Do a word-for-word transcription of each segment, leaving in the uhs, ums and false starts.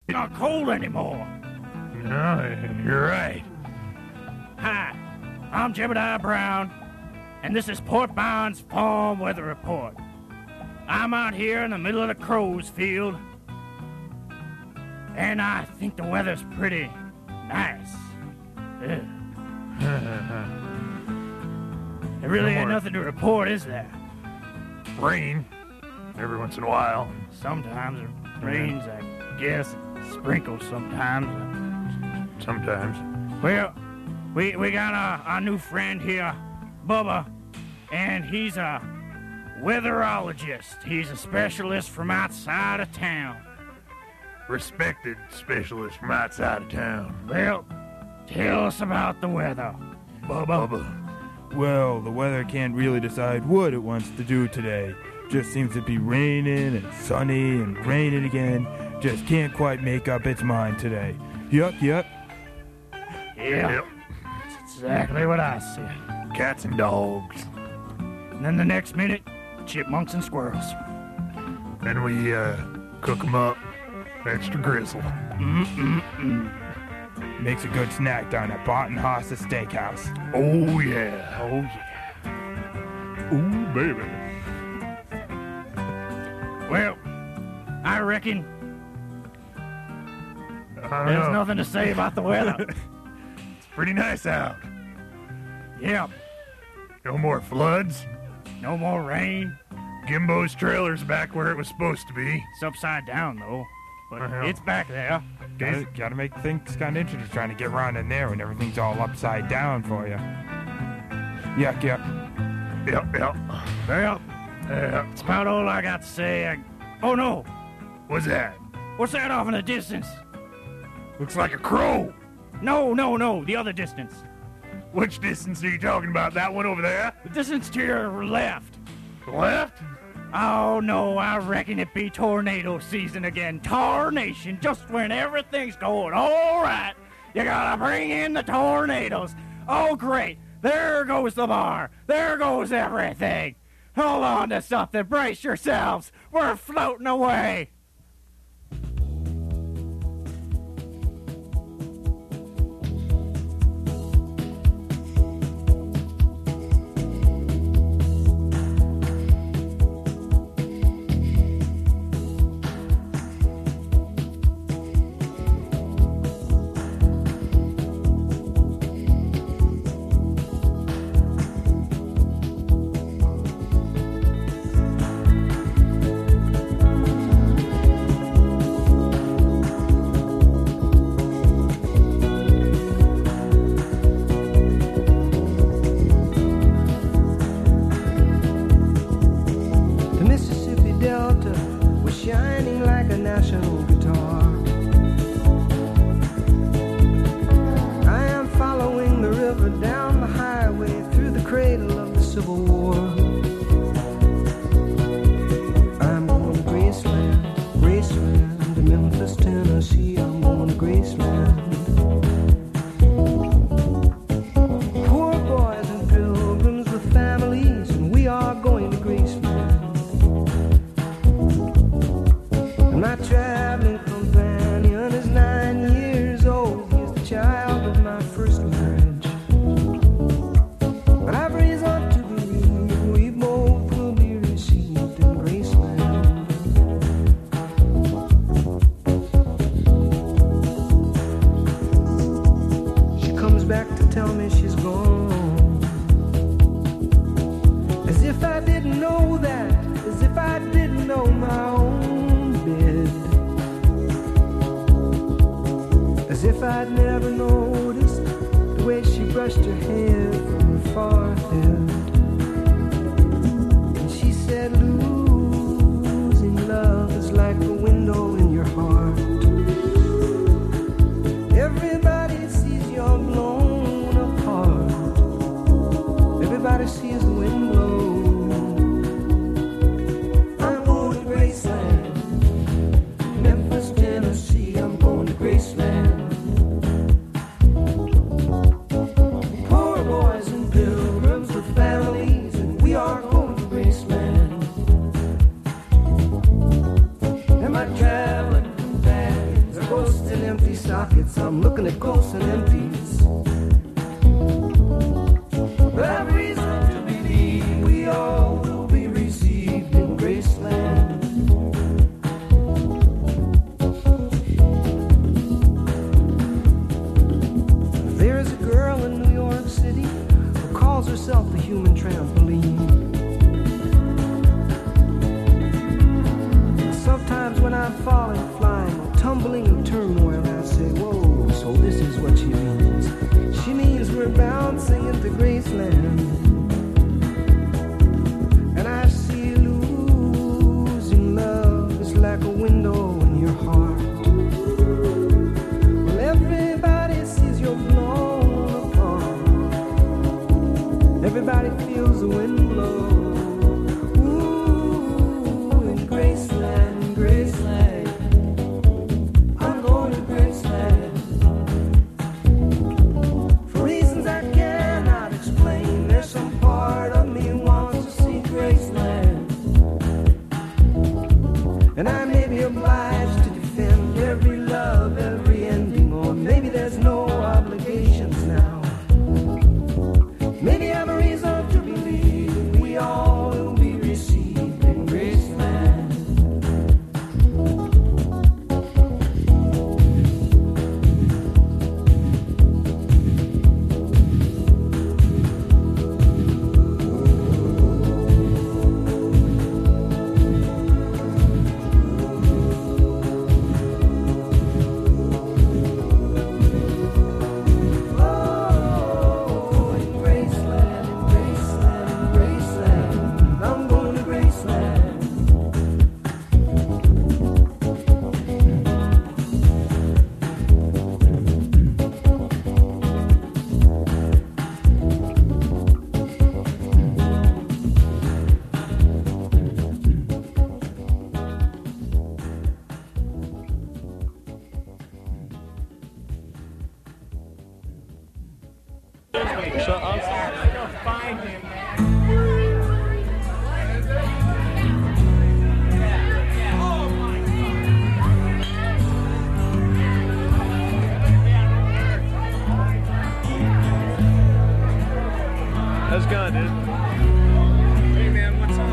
not cold anymore. No, you're right. Hi, I'm Jebediah Brown, and this is Port Bound's Farm Weather Report. I'm out here in the middle of the crow's field, and I think the weather's pretty nice. Ugh. There really No ain't more. nothing to report, is there? Rain, every once in a while. Sometimes it rains, I guess. Sprinkles sometimes. Sometimes. Well, we we got our, our new friend here, Bubba, and he's a weatherologist. He's a specialist from outside of town. Respected specialist from outside of town. Well, tell us about the weather, Bubba. Bubba. Well, the weather can't really decide what it wants to do today. Just seems to be raining and sunny and raining again. Just can't quite make up its mind today. Yup, yup. Yeah, Yep. that's exactly what I said. Cats and dogs. And then the next minute, chipmunks and squirrels. Then we uh, cook them up. Extra grizzle. Mm-mm-mm. Makes a good snack down at Barton Hossa Steakhouse. Oh, yeah. Oh, yeah. Ooh, baby. Well, I reckon I don't there's know. nothing to say about the weather. It's pretty nice out. Yeah, No more floods. no more rain. Gimbo's trailer's back where it was supposed to be. It's upside down, though. But Uh-huh. it's back there. Gotta, gotta make things kind of interesting trying to get around in there when everything's all upside down for you. Yuck, yuck. Yep, yep. Well, Yeah. that's about all I got to say. I... Oh, no. What's that? What's that off in the distance? Looks like a crow. No, no, no. The other distance. Which distance are you talking about? That one over there? The distance to your left. Left? Oh, no. I reckon it be tornado season again. Tarnation. Just when everything's going all right, you gotta bring in the tornadoes. Oh, great. There goes the bar. There goes everything. Hold on to something. Brace yourselves. We're floating away. The Mississippi Delta was shining like a national guitar. I am following the river down the highway through the cradle of the Civil War. I'm going to Graceland, Graceland, to Memphis, Tennessee. I'm going to Graceland. Poor boys and pilgrims with families, and we are going to Graceland. And my traveling companion is nine years old. He's the child of my first marriage. But I've reason to believe we both will be received in Graceland. She comes back to tell me she's gone. As if I didn't know that, as if I didn't know my own bed. As if I'd never noticed the way she brushed her hair from her forehead. And she said, losing love is like a window in your heart. Everybody sees you're blown apart. Everybody sees the wind blow. I'm going to Graceland, Memphis, Tennessee. I'm going to Graceland. Poor boys and pilgrims with families. empty sockets. I'm looking at ghosts and empties. I have reason to believe we all will be received in Graceland. There's a girl in New York City who calls herself the human trampoline. Sometimes when I'm falling, flying, or tumbling in turmoil, I say, whoa, so this is what she means. She means we're bouncing into Graceland. And I see losing love is like a window in your heart. Well, everybody sees you're blown apart. Everybody feels the wind blow. Ooh, in Graceland, Graceland. I'm going to Graceland. For reasons I cannot explain, there's some part of me wants to see Graceland. And I may be obliged to defend every love, every ending, or maybe there's no obligations now. Maybe I have a reason to believe we all will be received in Graceland. Oh, in Graceland, in Graceland, in Graceland, I'm going to Graceland. How's it going, dude? Hey, man, what's up?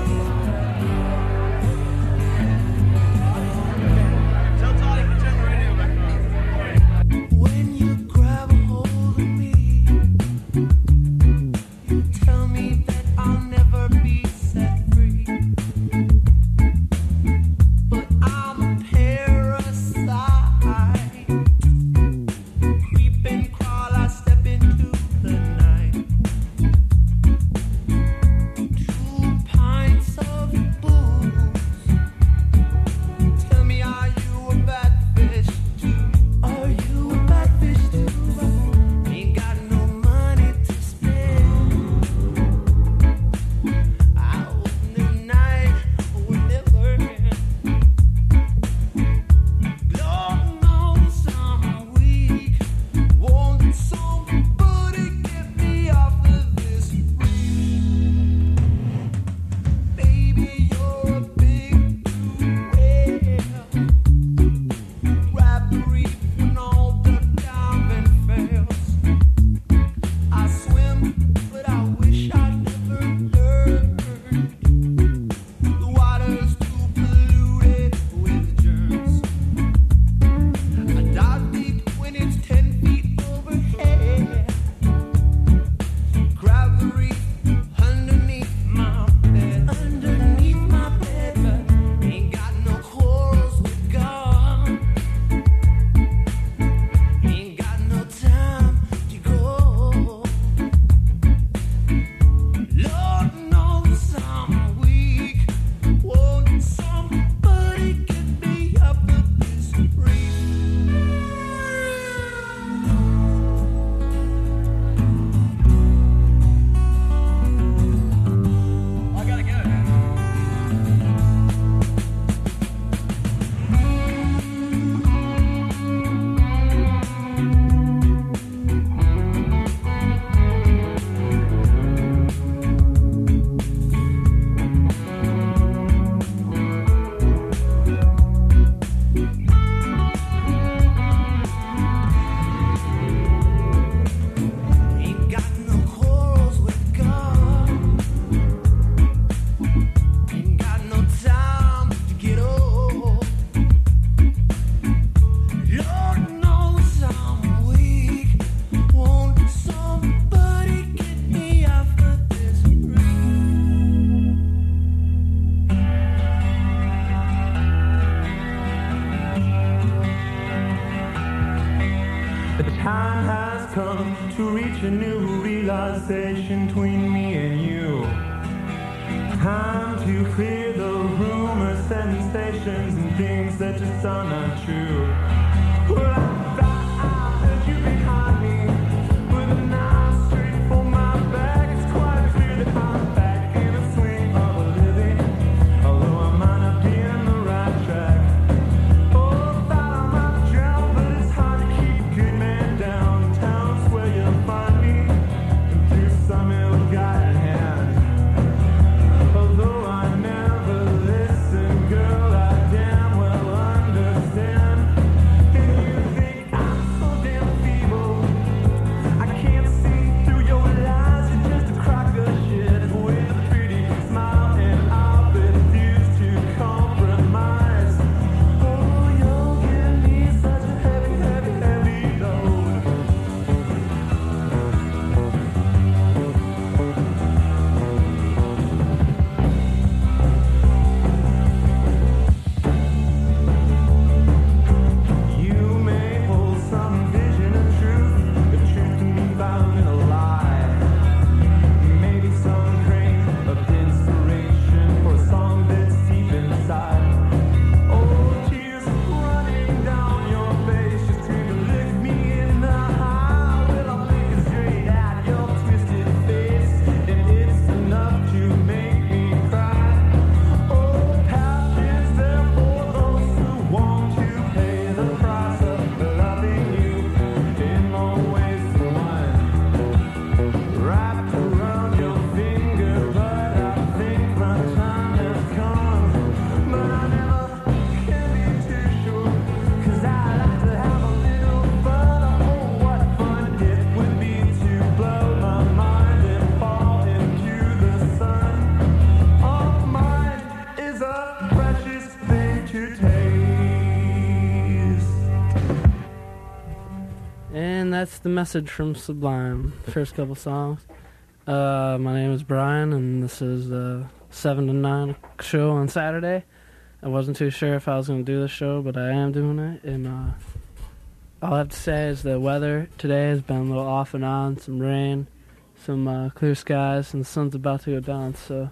Tell Toddy to turn the radio back on. When you grab a hold of me, you tell me that I'll never be set free. But I'm a parasite. Creep and crawl, I step into the night. time has come to reach a new realization between me and you. Time to clear the rumors, sensations, and things that just are not true. Well, I thought I heard you behind me with a knife straight for my back. It's quite clear that I'm back in the swing of a living, although I might not be in the right track. Oh, thought I might drown, but it's hard to keep a good man down. Town's where you'll find me, and through some ill-guided hand. Although I never listen, girl, I damn well understand. And you think I'm so damn feeble, I can't see through your lies. You're just a crock of shit with a pretty smile, and I refuse to compromise. Oh, you'll give me such a heavy, heavy, heavy load. You may hold some vision of truth, but truth can be found in a lie. Maybe some grain of inspiration for a song that's deep inside. Oh, tears running down your face, just scream to lick me in the eye. Well, I'm looking straight at your twisted face, and it's enough to make me cry. Oh, passion's there for those who want to pay the price of loving you in more ways than one. Wrapped around your finger, but I think my time has come. But I never can be too sure, 'cause I like to have a little fun. Oh, what fun it would be to blow my mind and fall into the sun. All mine is a precious thing to taste. And that's the message from Sublime. First couple songs. Uh, my name is Brian, and this is the seven to nine show on Saturday. I wasn't too sure if I was going to do this show, but I am doing it. And uh, all I have to say is the weather today has been a little off and on. Some rain, some uh, clear skies, and the sun's about to go down. So.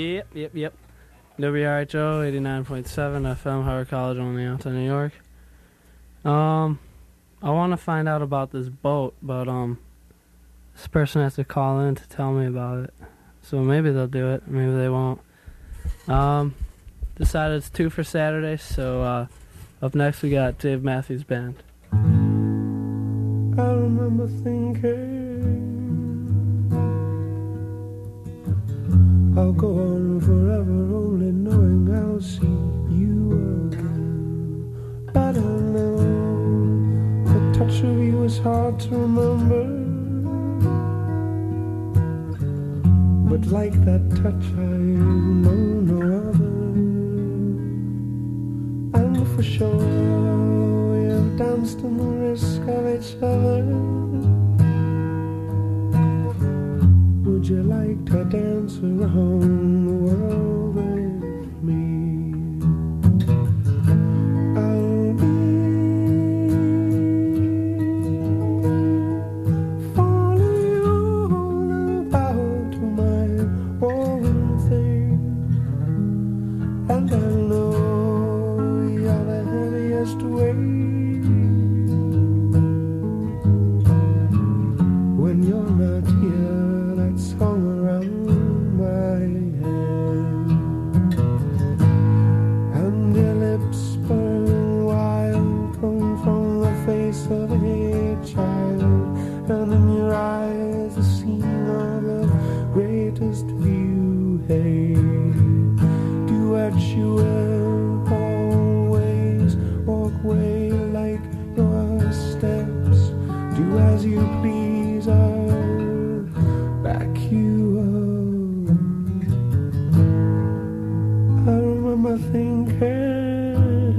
Yep, yep, yep. W R H O eighty-nine point seven F M, Howard College, Oneonta, New York. Um, I want to find out about this boat, but um, this person has to call in to tell me about it. So maybe they'll do it, maybe they won't. Um, decided it's two for Saturday, so uh, up next we got Dave Matthews Band. I remember thinking I'll go on forever, only knowing I'll see you again. But I know the touch of you is hard to remember, but like that touch I know no other. And for sure we have danced in the risk of each other. Would you like to dance around the world with me? I'll be falling all about my warm thing, and I know you're the heaviest weight when you're not here. Hung around my head, and your lips burn wild, come from the face of a child, and in your eyes the scene of the greatest view. Hey, do what you will, always walk away like your steps, do as you please. I'll back you up. I remember thinking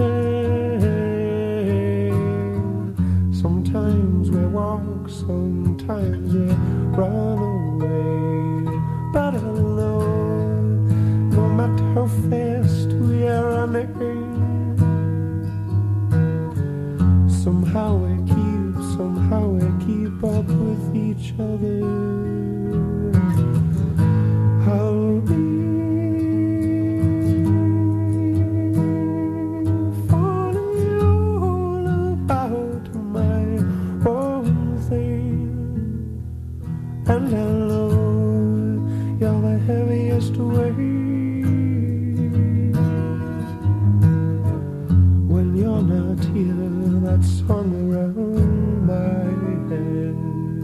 sometimes we walk, sometimes we run away, but I know no matter how fast we are running, somehow we keep, somehow we keep up with each other. I'll be falling all about my own thing, and I know you're the heaviest weight when you're not here. That song around my head,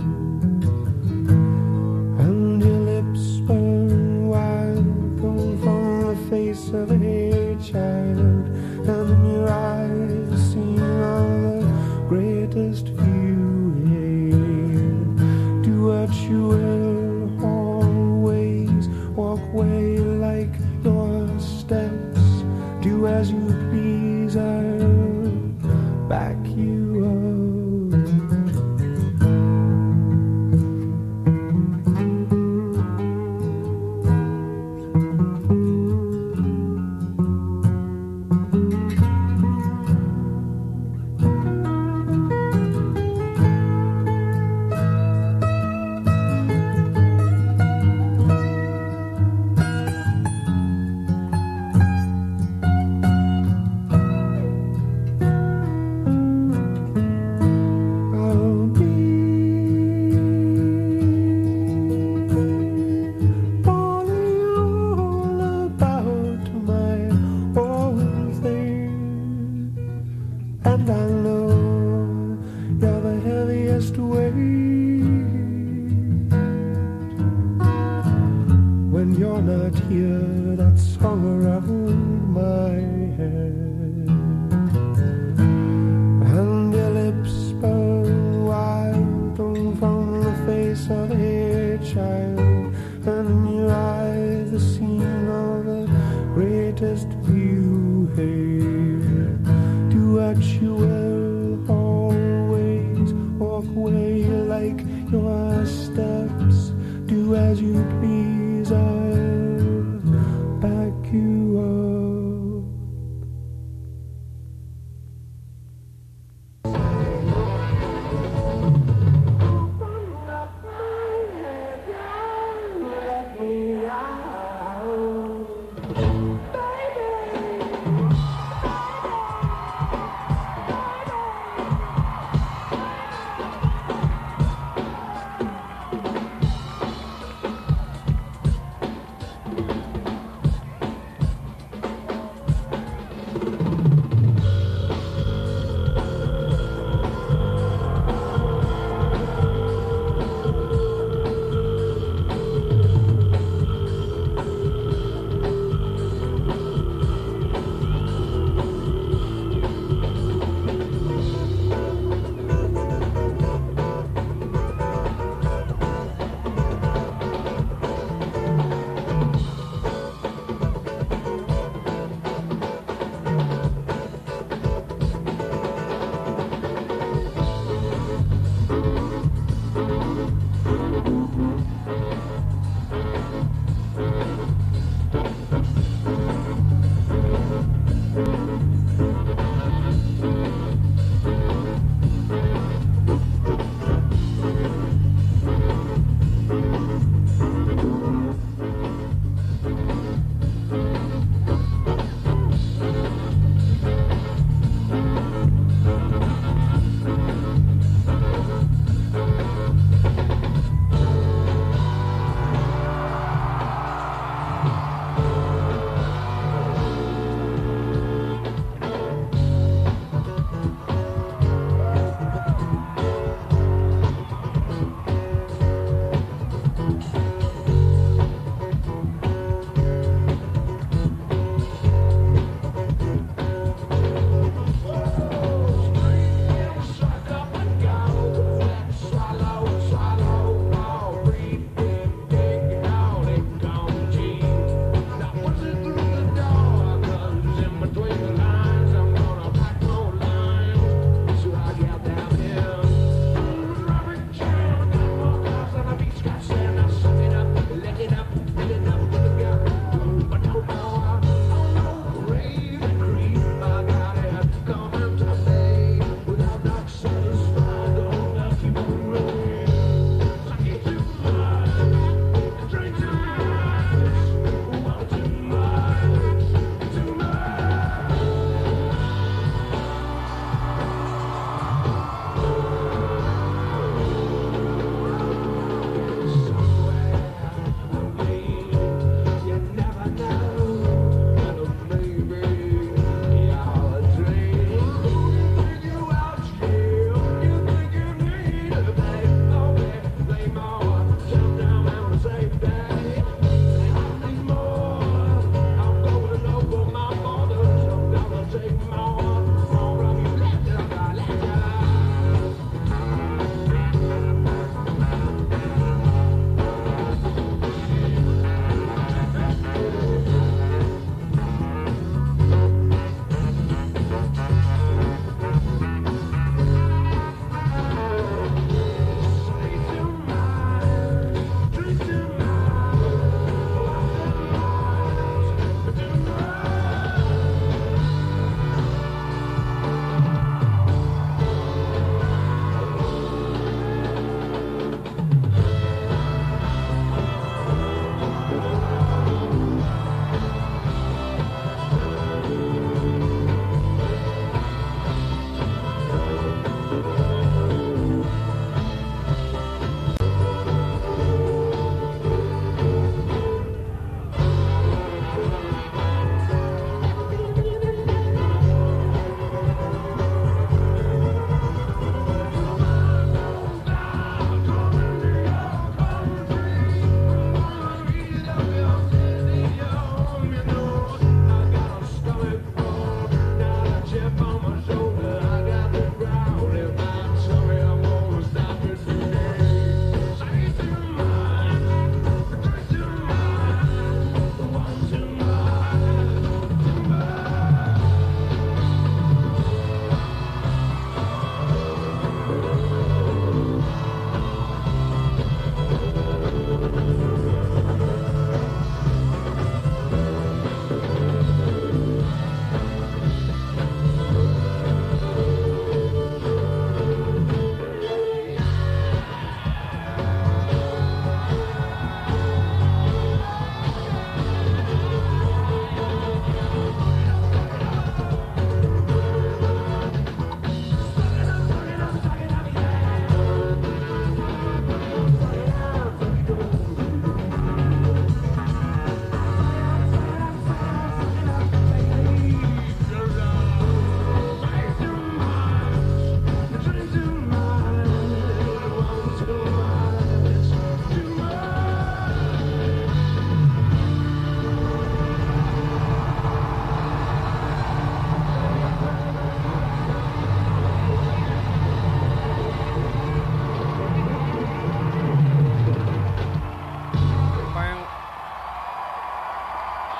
and your lips burn wild, come from the face of a child, and in your eyes the scene of the greatest view. Hey, do what you will, always walk away like your steps, do as you please. I'll back you up.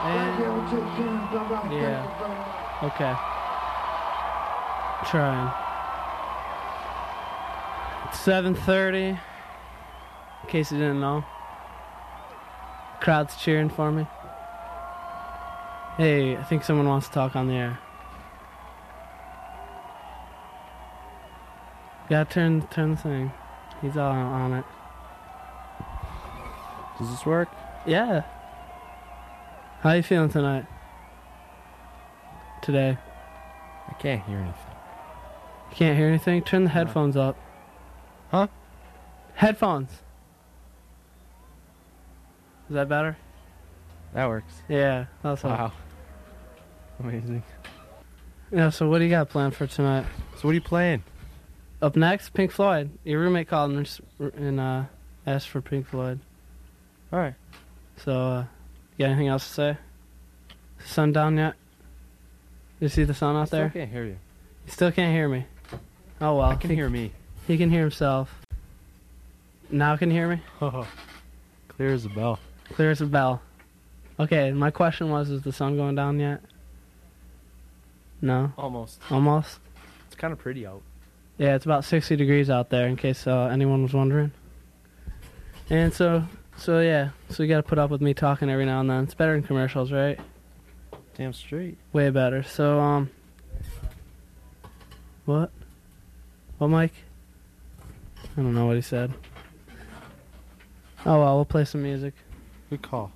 And yeah. Okay. Trying. It's seven thirty. In case you didn't know. Crowd's cheering for me. Hey, I think someone wants to talk on the air. Gotta turn turn the thing. He's all on it. Does this work? Yeah. How you feeling tonight? Today? I can't hear anything. You can't hear anything? Turn the headphones up. Huh? Headphones. Is that better? That works. Yeah, that's all. Wow. Amazing. Yeah, so what do you got planned for tonight? So what are you playing? Up next, Pink Floyd. Your roommate called and, s- and uh, asked for Pink Floyd. All right. So, uh, you got anything else to say? Sun down yet? You see the sun out I still there? can't hear you. You still can't hear me. Oh well. I can he, hear me. He can hear himself. Now can you hear me? Clear as a bell. Clear as a bell. Okay, my question was, is the sun going down yet? No? Almost. Almost? It's kind of pretty out. Yeah, it's about sixty degrees out there, in case uh, anyone was wondering. And so, so yeah, so you gotta put up with me talking every now and then. It's better than commercials, right? Damn straight. Way better. So, um... What? What, Mike? I don't know what he said. Oh well, we'll play some music. Good call.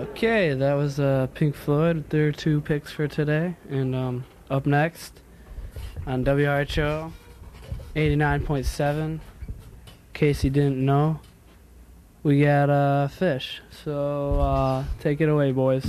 Okay, that was uh, Pink Floyd with their two picks for today. And um, up next on W R H O eighty-nine point seven, in case you didn't know, we got uh, Fish. So uh, take it away, boys.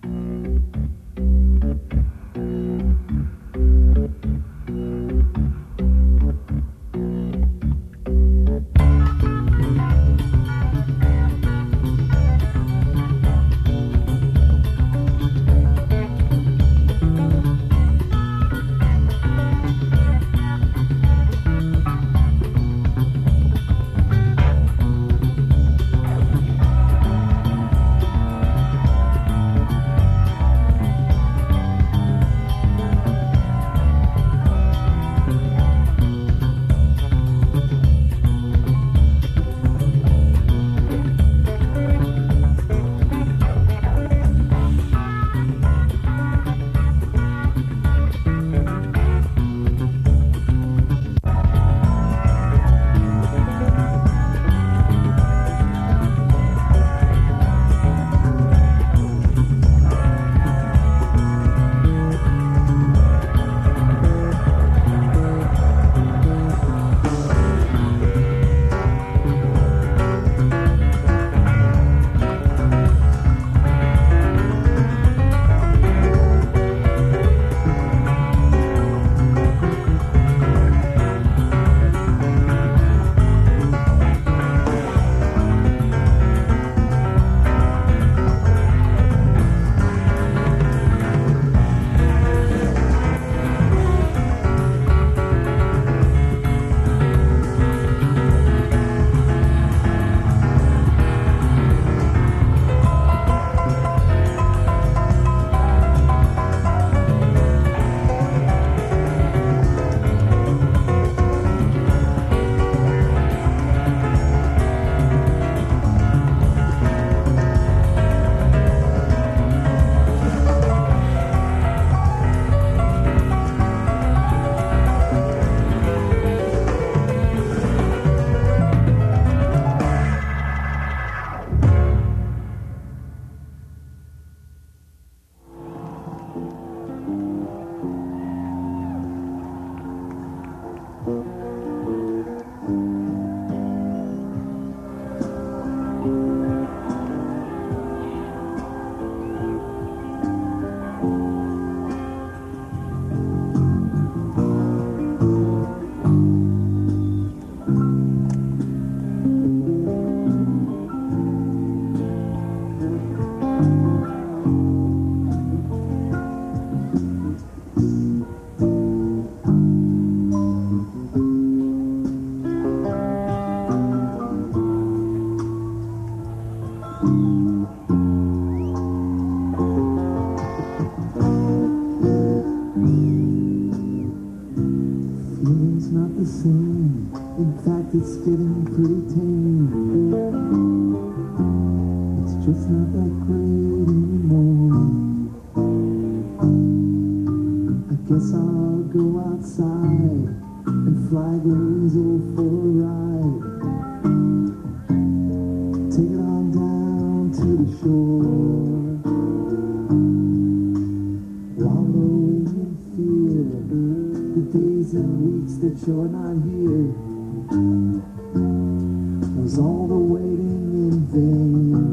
It's getting pretty tame. It's just not that great anymore. I guess I'll go outside and fly the weasel for a ride. Take it on down to the shore. Wallow in fear the days and weeks that you're not here. Was all the waiting in vain?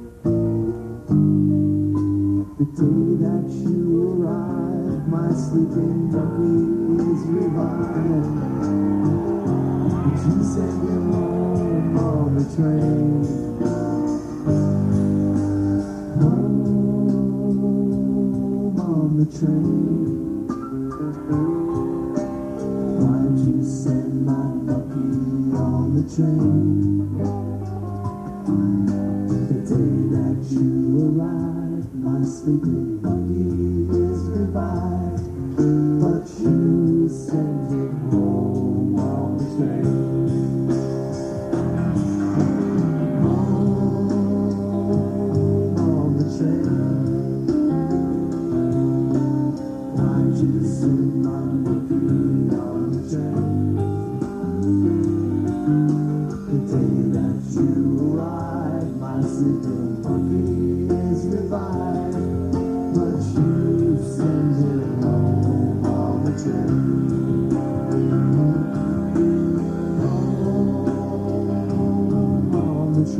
The day that you arrived, my sleeping monkey is revived. But you send him home on the train. Home on the train. Why'd you send my monkey on the train? The day that you arrived, my sleeping monkey is revived. But you sent him home on the train. Home on the train. Why'd you send my monkey on the train? The day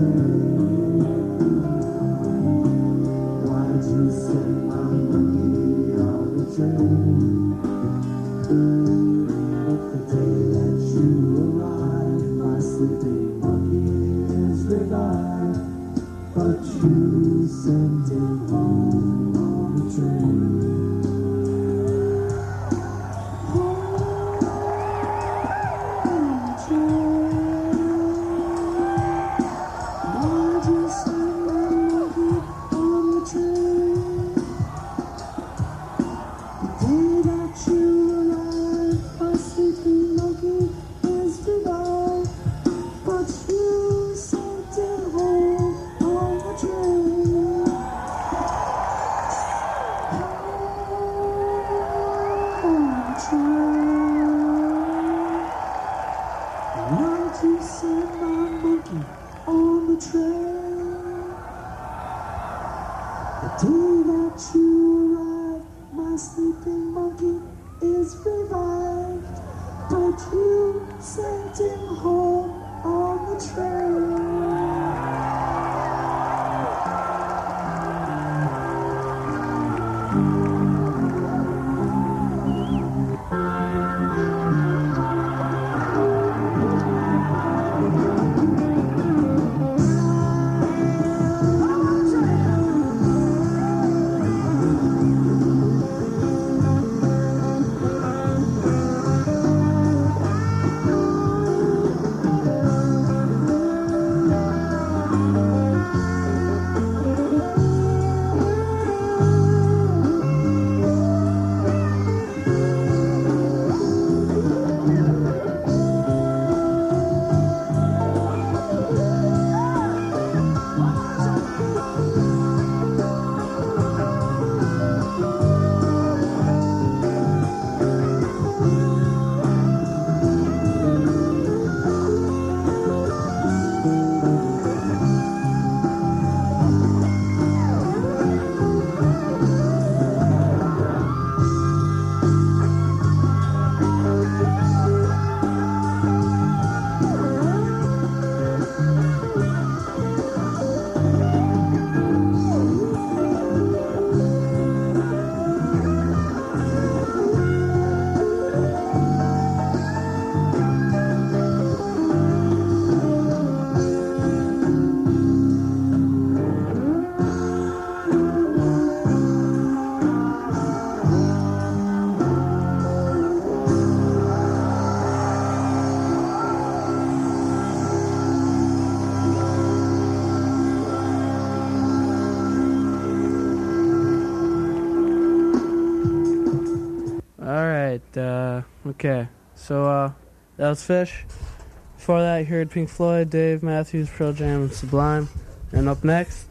Okay, so uh, that was Fish. Before that, you heard Pink Floyd, Dave Matthews, Pearl Jam, and Sublime. And up next,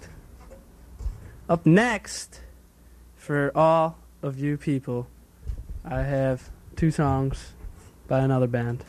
up next, for all of you people, I have two songs by another band.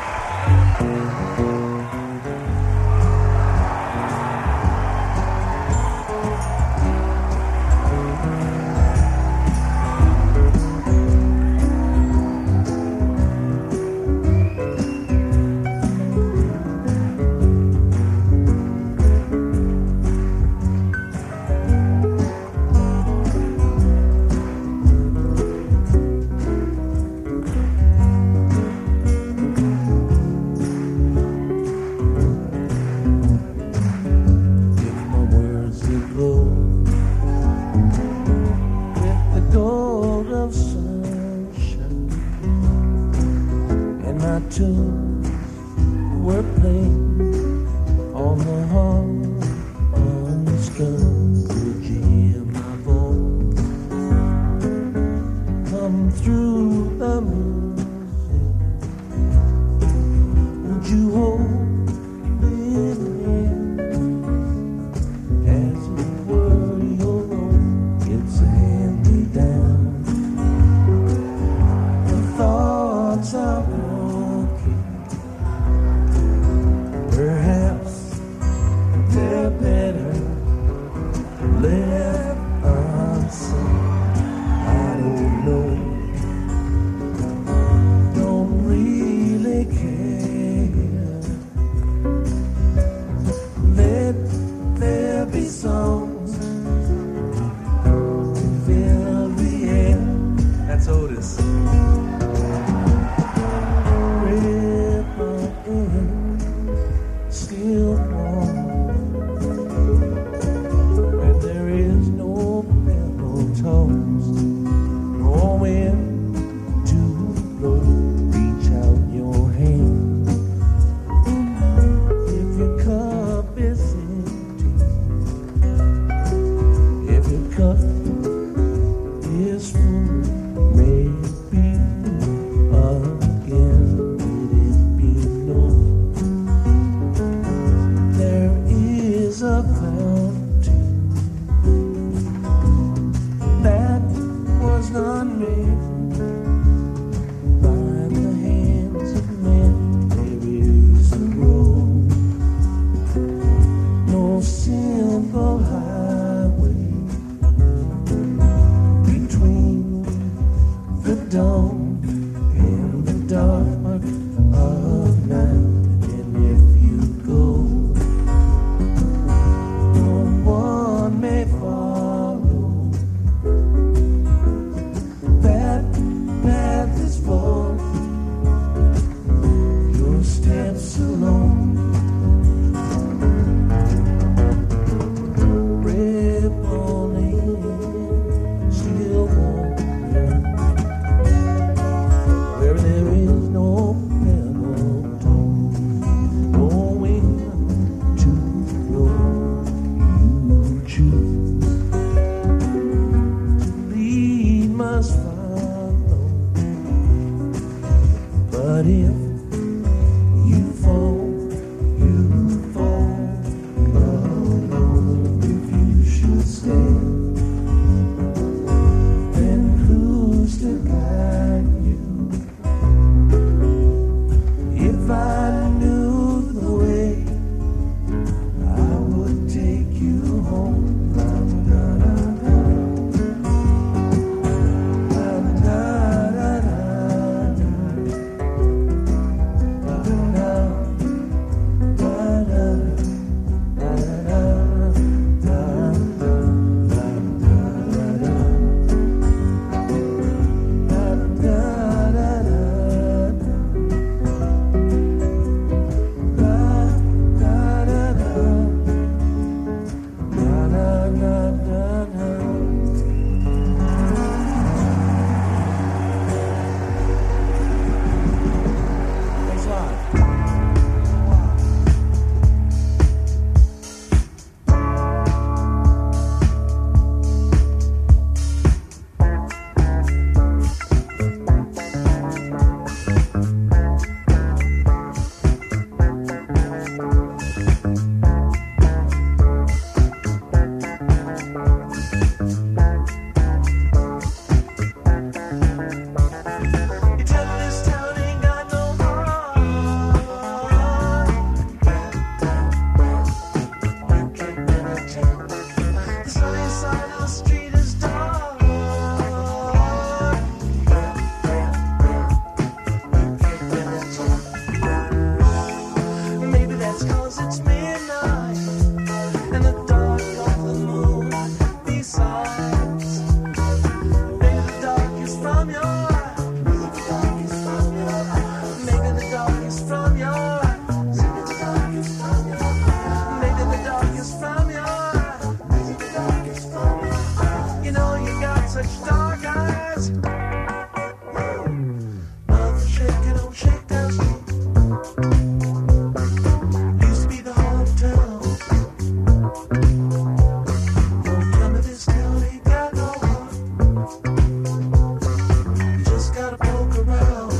Used to be the heart of town. Don't come to this town, ain't got no heart. You just gotta poke around.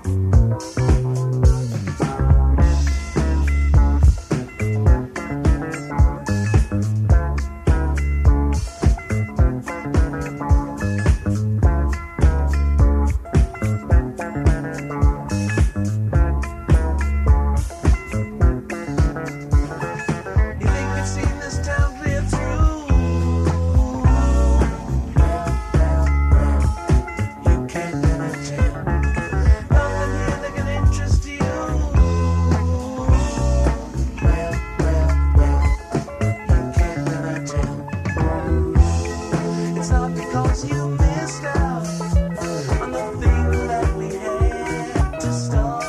You think you've seen this town clear through? You can't penetrate. Nothing here that can interest you. You can't penetrate. It's not because you missed out on the thing that we had to start.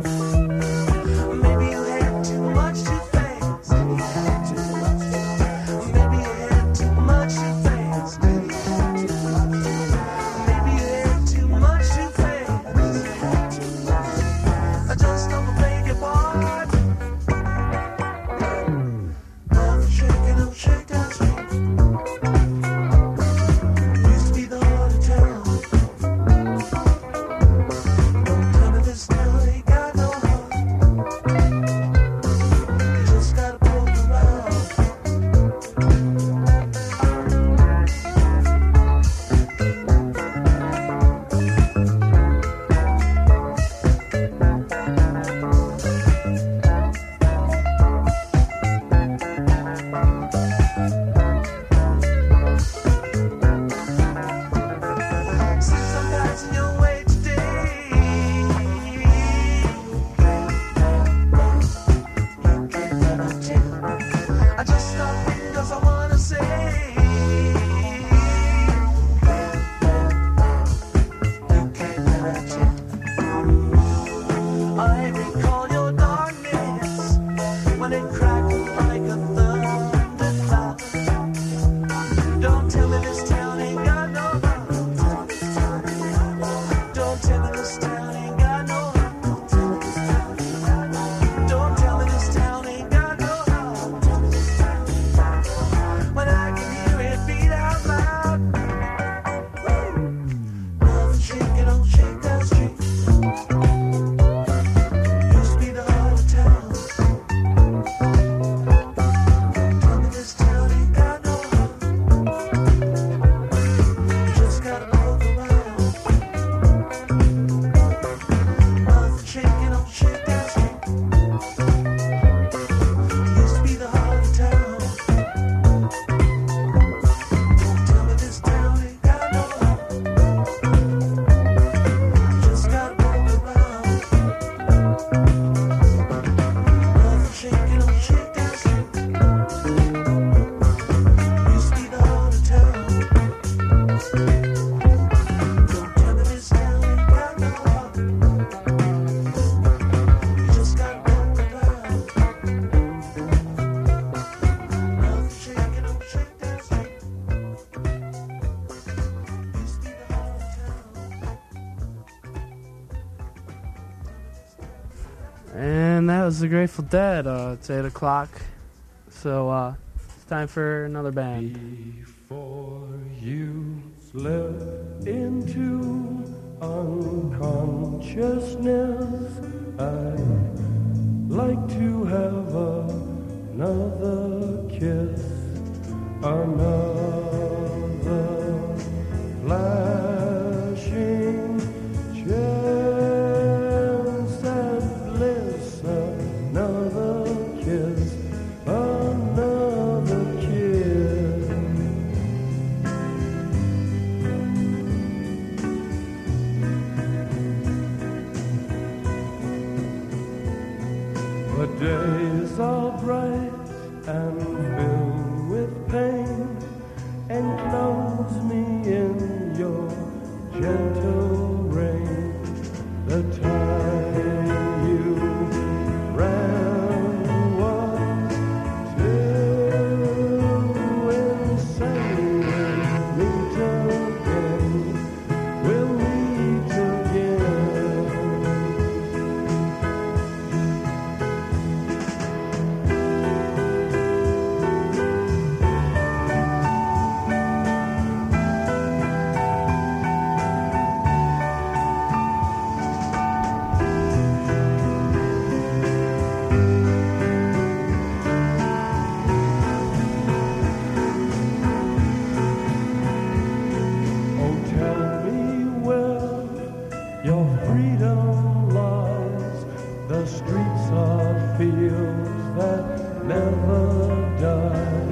Maybe you had too much too fast. Maybe you had too much too Maybe you had too much too fast. Maybe you had too much too Maybe you had too much too fast. Maybe you had too much. I just don't beg your pardon. Love shaking, don't shake that street. Used to be the heart of town. Don't come to this town, ain't got no heart. You just gotta poke around. Since I'm passing your way today, you can't penetrate. I just stopped in 'cause I wanna say, you can't penetrate. I recall your darkness when it crackled like a thundercloud. Don't tell me this town ain't got no heart. Don't tell me this town ain't got no heart. Don't tell me this town ain't got no heart. When I can hear it beat out loud. Love shaking, don't shake that street. Used to be the heart of town. Tell me this town ain't got no heart. You just gotta poke around. Love shaking, don't shake that street. Used to be the heart of town. Don't tell me this town ain't got no heart. You just gotta poke around. Love shaking, don't shake that street. Used to be the heart of town. Don't tell me this town ain't got no heart. You just gotta poke around. Love shaking, don't shake that street. Used to be the heart of town. And that was the Grateful Dead. Uh, it's eight o'clock, so uh, it's time for another band. Before you slip into unconsciousness, I'd like to have another kiss, another flashing chance at bliss, another kiss, another kiss. The days are bright and filled with pain. Enclose me in your gentle rain. The time you ran was too insane. We'll meet again. We'll meet again. streets are fields that never die.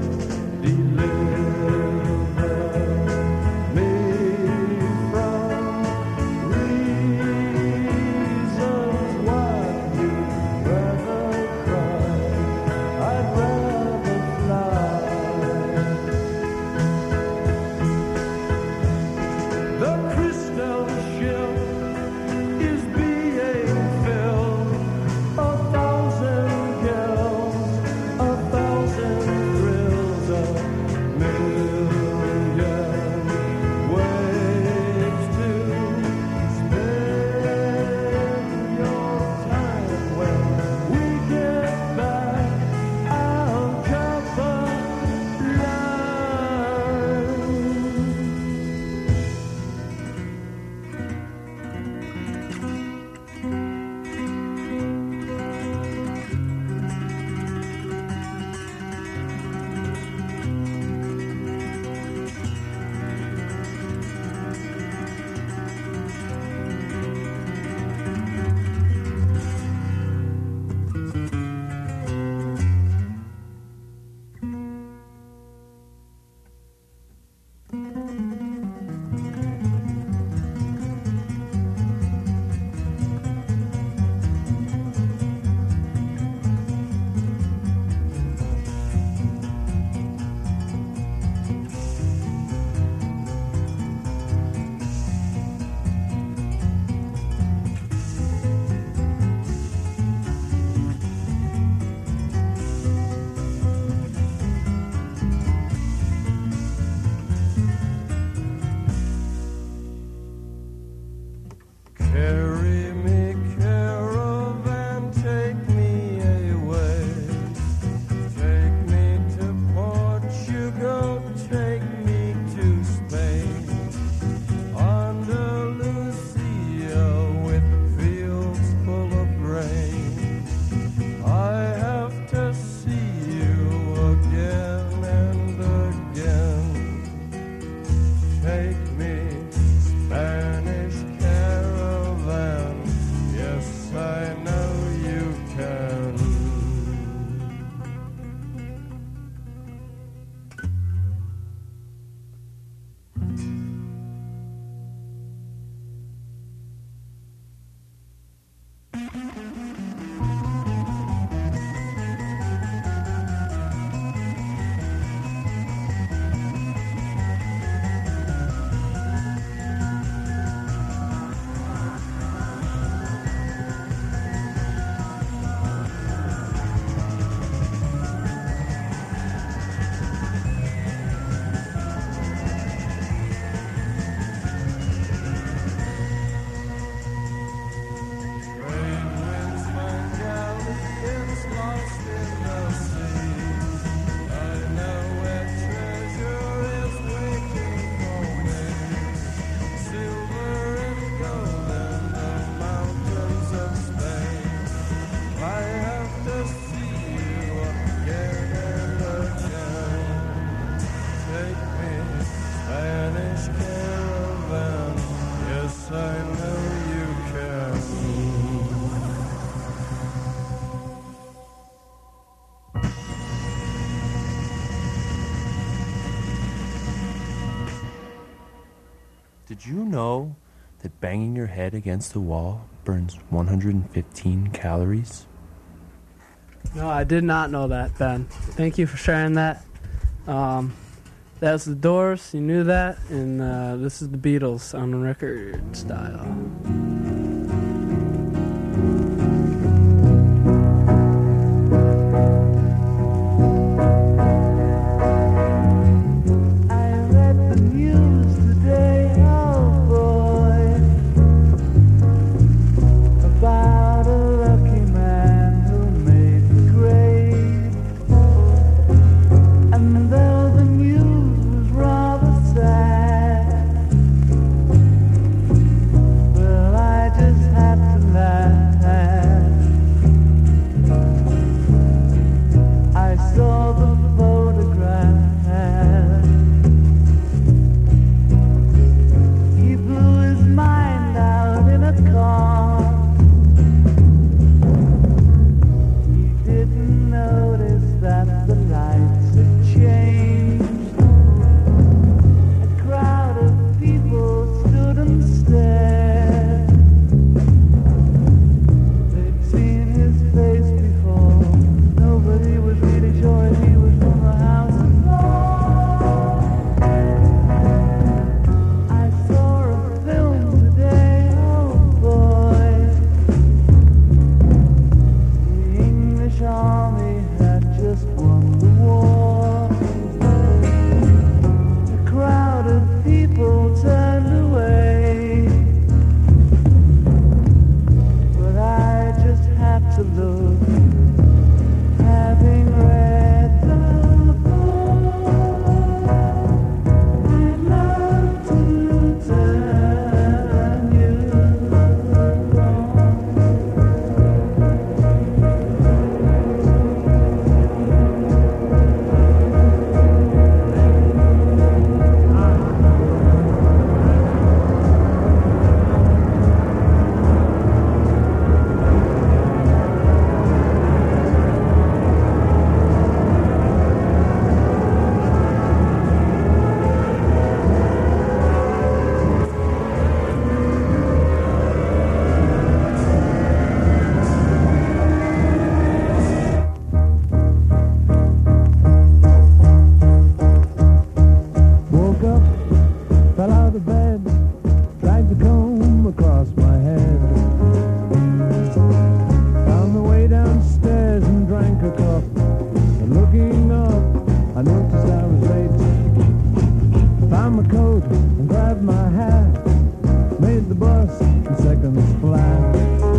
Deliver me from reasons why you'd rather cry. I'd rather fly. The crystal ship is being filled. A thousand girls, a thousand thrills, a million ways to spend your time. When we get back, I'll cover carry me, caravan, take me away. Take me to Portugal, take me to Spain. Andalusia with fields full of grain. I have to see you again and again. Take me, Spanish caravan. Yes, I know you can. Rain winds my galleons lost in the sea. I know where treasure is waiting for me. Silver and gold in the mountains of Spain. I have to see you again and again. Take me, Spanish caravan. Yes, I know you can. Did you know that banging your head against the wall burns one hundred fifteen calories? No, I did not know that, Ben. Thank you for sharing that. Um, that's the Doors. You knew that, and uh, this is the Beatles on record style. I read the news today, oh boy, about a lucky man who made the grade. And though the news was rather sad, well, I to look. Having read the book, I'd love to turn you woke up, fell out of bed, dragged the comb across my head. Found the way downstairs and drank a cup. And looking up, I noticed I was late. Found my coat and grabbed my hat. Made the bus in seconds flat.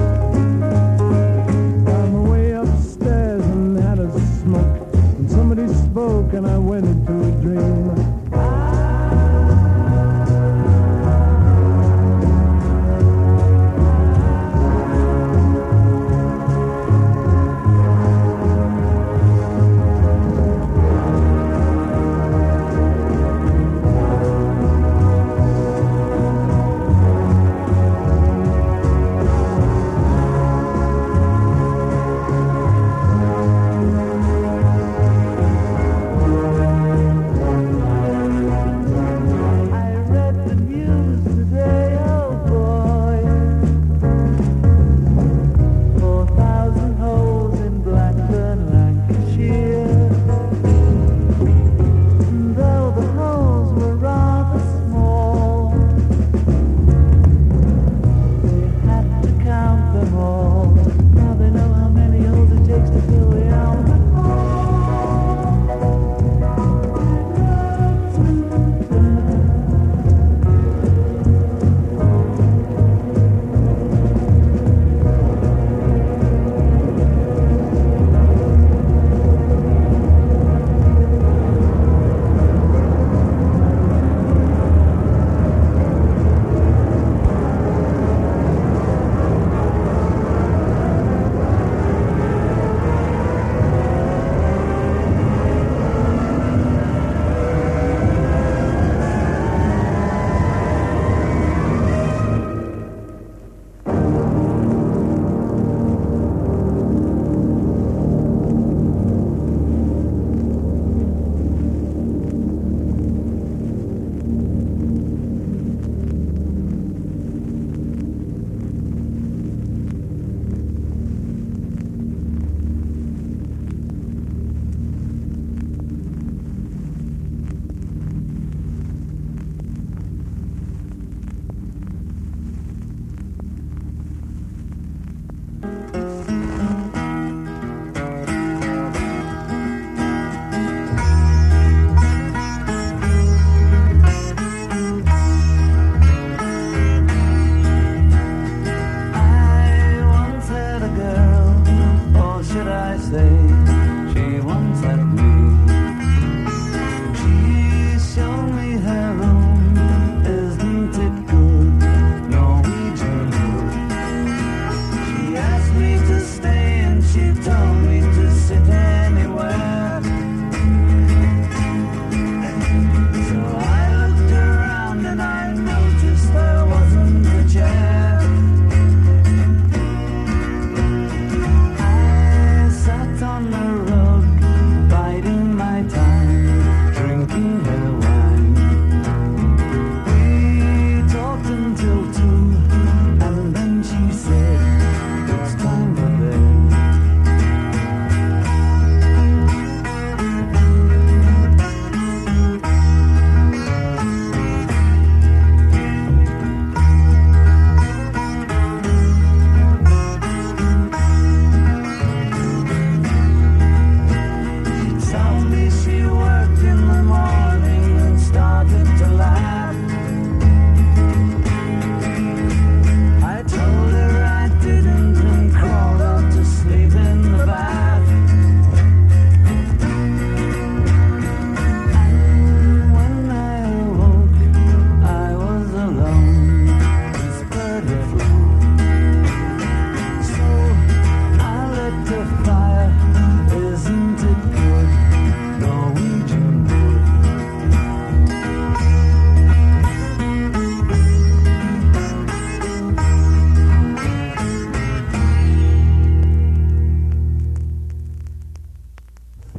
Found my way upstairs and had a smoke. And somebody spoke and I went into a dream.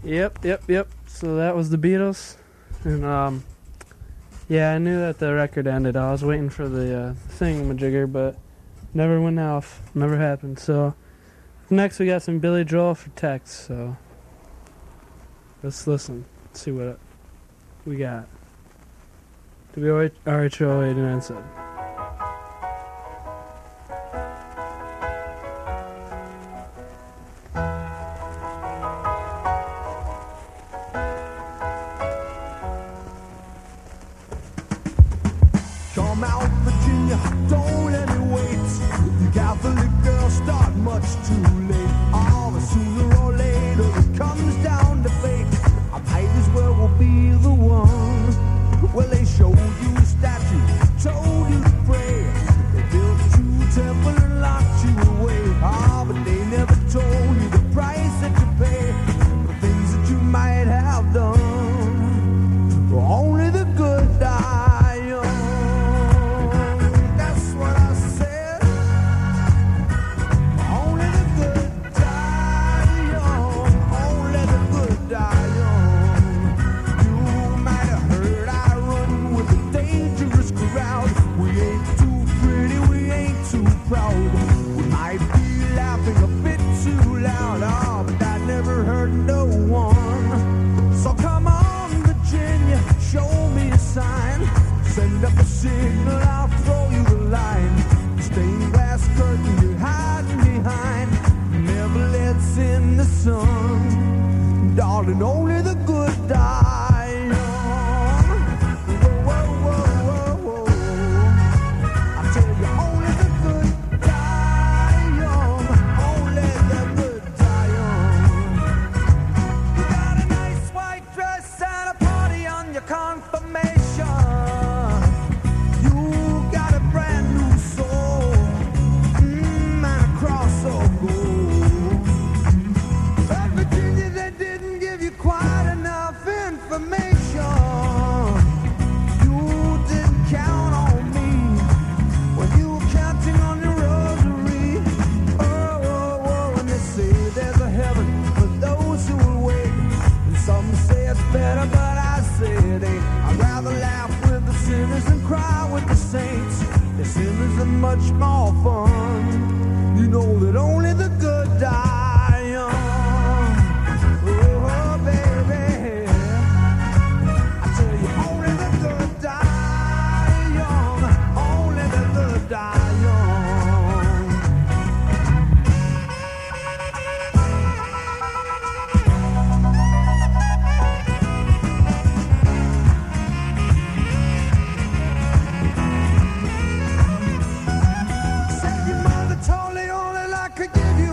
Yep, yep, yep. So that was the Beatles, and um, yeah, I knew that the record ended. I was waiting for the uh, thingamajigger, but never went off. Never happened. So next we got some Billy Joel for Tex. So let's listen. Let's see what we got. W R H O eighty-nine said. Come out, Virginia, don't let me wait. The Catholic girls start much too late. All the sooner or later it comes down to fate. I might as well will be the one. Well, they showed you a statue, told you to pray. They built you a temple and locked you away. Ah, but they never told you the price that you pay for things that you might have done. Only the good die young. That's what I said. Only the good die young. Only the good die young. You might have heard I run with a dangerous crowd. We ain't too pretty, we ain't too proud. We might be laughing a bit too loud. Ah, but that never hurt no one. So come on, Virginia, show me a sign. Send up a signal, I'll throw you the line. Stained glass curtain you're hiding behind never lets in the sun. Darling, only the good die young. Whoa, whoa, whoa, whoa, whoa. I tell you, only the good die young. Only the good die young. You got a nice white dress and a party on your confirmation. You got a brand new soul, mm, and a cross of gold. But Virginia, they didn't give you quite enough information. You didn't count on me when you were counting on your rosary. Oh, oh, oh, and they say there's a heaven for those who will wait. And some say it's better, but I say it ain't. I'd rather laugh with the sinners than cry with the saints. The sinners are much more fun. You know that only the good die young. Oh, baby, I tell you, only the good die young. Only the good die young. Said your mother told me only I could give you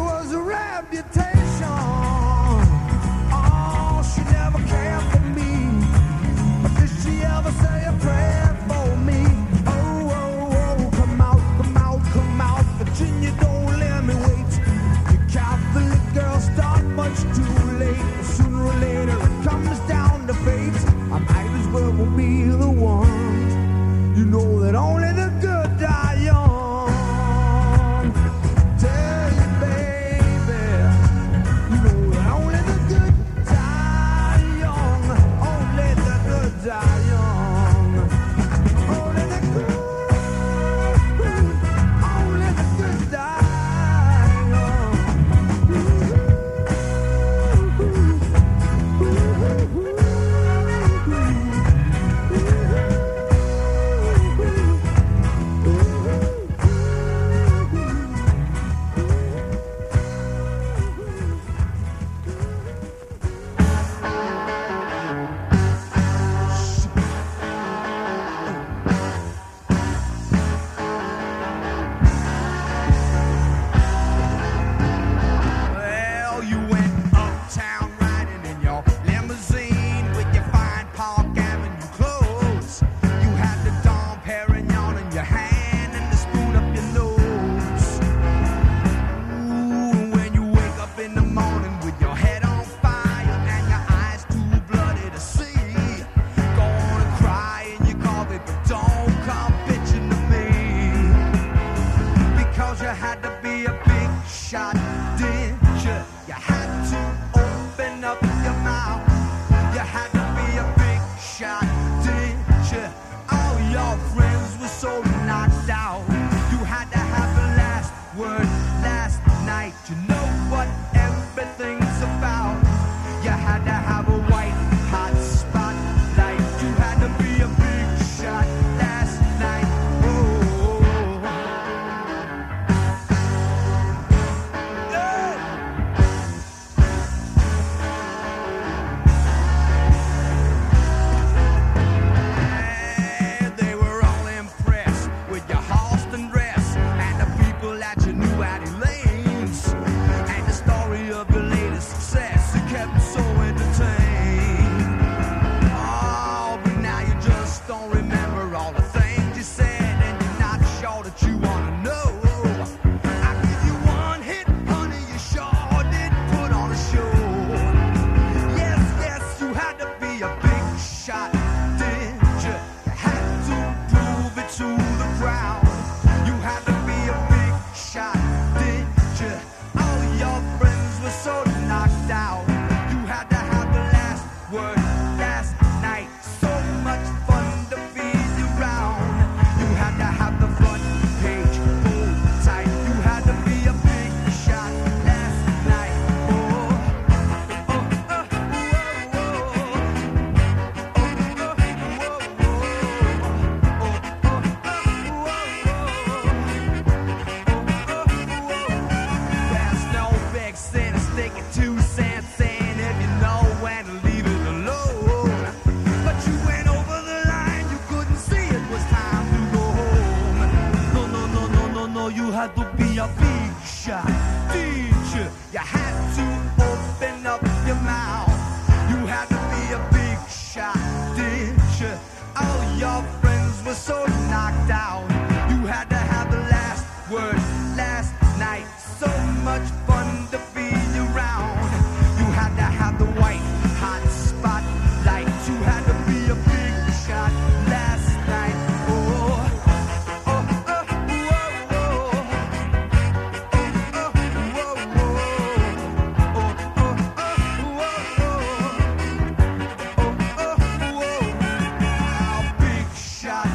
your two cents saying if you know when to leave it alone. But you went over the line, you couldn't see it was time to go home. No, no, no, no, no, no, you had to be a big shot teacher. You had to open up your mouth. You had to be a big shot teacher. All your friends were so knocked out. You had to have the last word last night. So much fun to be around. You had to have the white hot spotlight. You had to be a big shot last night. Oh, oh, oh, whoa, whoa. Oh, oh, whoa, whoa. Oh, oh, oh, whoa, whoa. Oh, oh, whoa. Oh, big shot.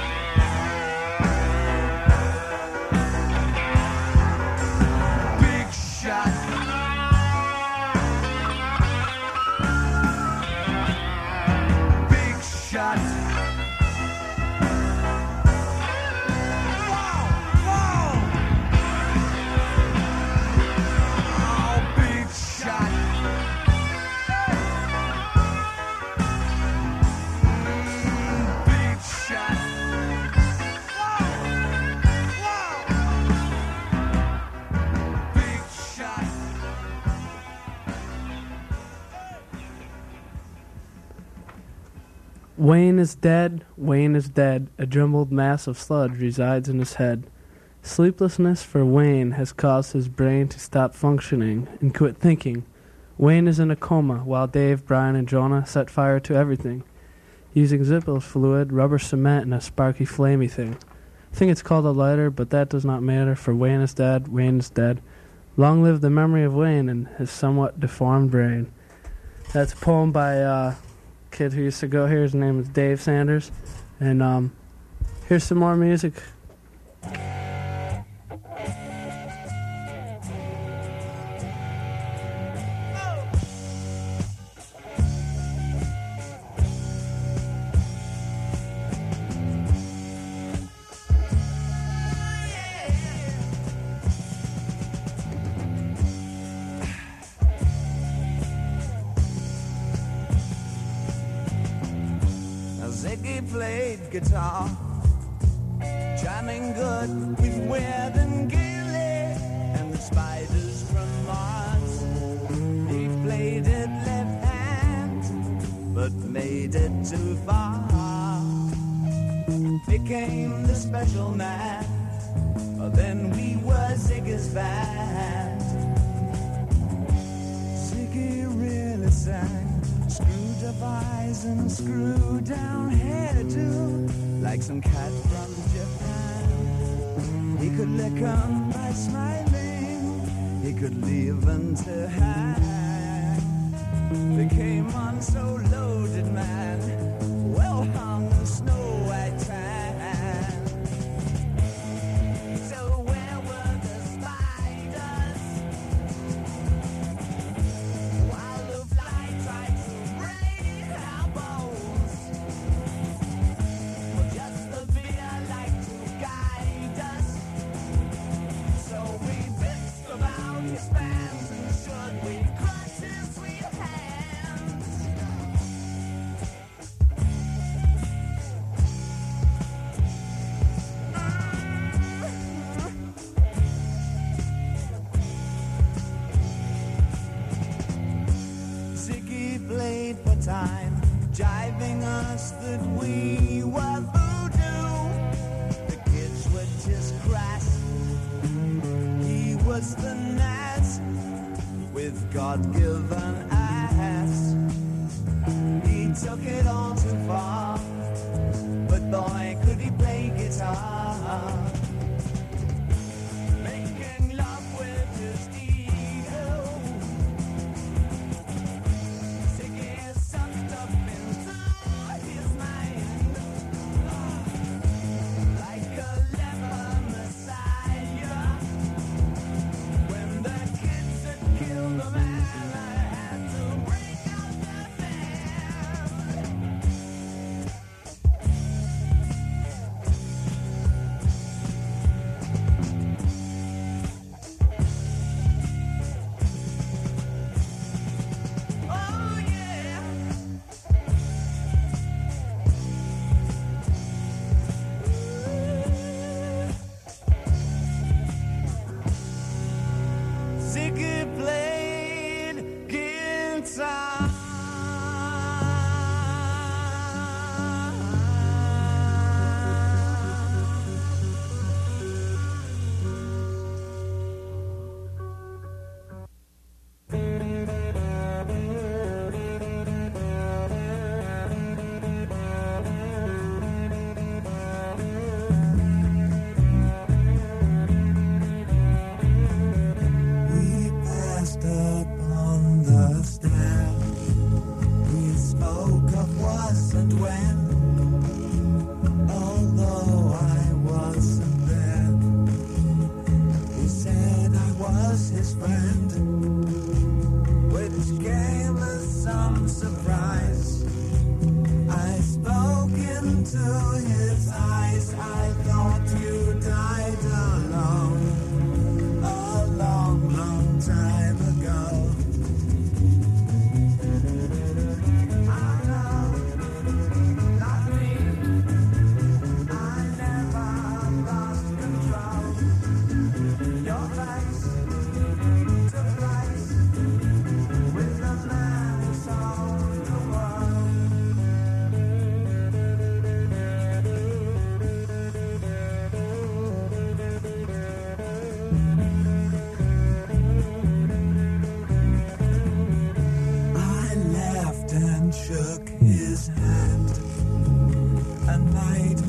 Big shot. Big shot. Wow, wow. Oh, big shot. Mm, big shot. Wow, wow. Big shot. Wayne is dead, Wayne is dead. A jumbled mass of sludge resides in his head. Sleeplessness for Wayne has caused his brain to stop functioning and quit thinking. Wayne is in a coma while Dave, Brian, and Jonah set fire to everything, using Zippo fluid, rubber cement, and a sparky flamey thing. I think it's called a lighter, but that does not matter, for Wayne is dead, Wayne is dead. Long live the memory of Wayne and his somewhat deformed brain. That's a poem by uh, a kid who used to go here. His name is Dave Sanders. And um, here's some more music. Ziggy played guitar, jamming good with Weird and Gilly and the Spiders from Mars. He played it left hand, but made it too far. Became the special man, then we were Ziggy's band. Ziggy really sang. Screwed up eyes and screwed down hairdo, like some cat from Japan. He could lick 'em by smiling, he could leave 'em to hand. Became one so loaded man, well hung in snow white tan. So where were the spiders while the fly tried to break our bones? But just the fear like to guide us. So we fixed about his fans, and should we crush his sweet hands? Ziggy played for time, jiving us that we were voodoo. The kids were just crass. He was the Nas with God-given ass. He took it all too far, but boy, could he play guitar. Making love with his ego. Ziggy sucked up into his mind like a leper messiah. When the kids had killed the man, I had to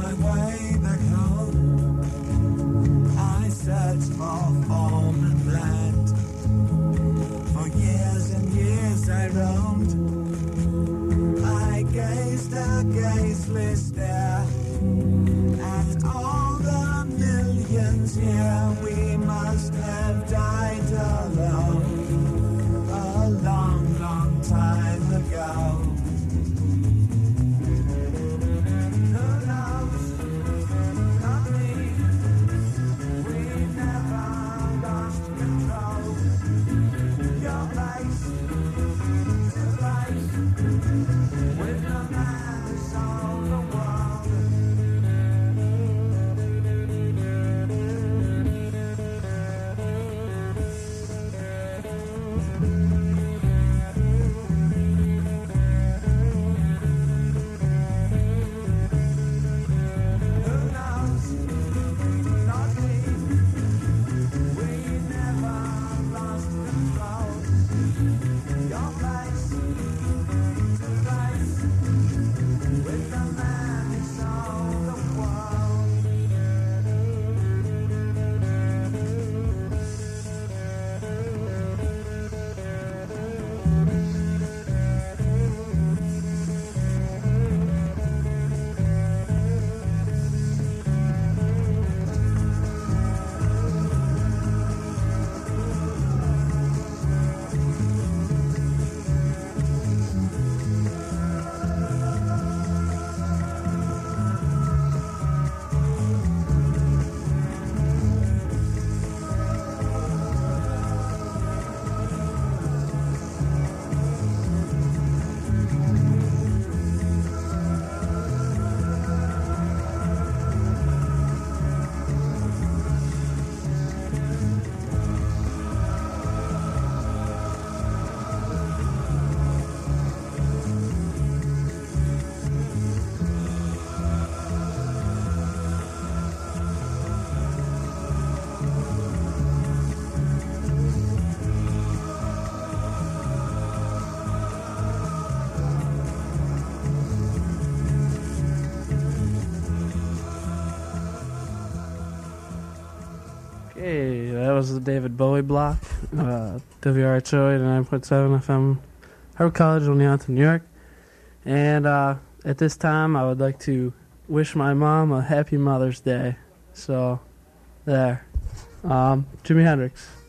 my way back home, I searched for form and land. For years and years I roamed, I gazed a gazeless stare at all the millions here. We must have died alone a long, long time ago. Who knows? Not me. We never lost control. Your place to place with the man who sold the world. Who knows? Not me. We never lost control. Your place to place with the man who sold the world. Okay, that was the David Bowie block. Uh, W R H O eighty-nine point seven F M, Harvard College, Oneonta, New York. And uh, at this time, I would like to wish my mom a happy Mother's Day. So, there. Um, Jimi Hendrix.